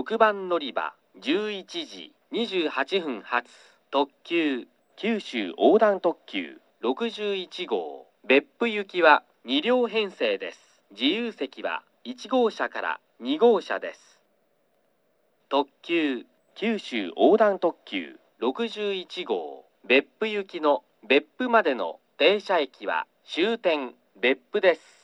6番乗り場11時28分発特急九州横断特急61号別府行きは2両編成です。自由席は1号車から2号車です。特急九州横断特急61号別府行きの別府までの停車駅は終点別府です。